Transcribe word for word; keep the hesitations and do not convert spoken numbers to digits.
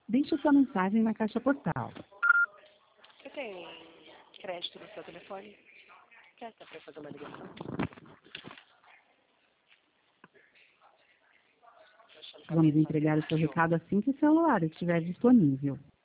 Deixe sua mensagem na caixa postal. Você tem crédito no seu telefone? Presta para fazer uma ligação. Vamos entregar o seu recado assim que o celular estiver disponível.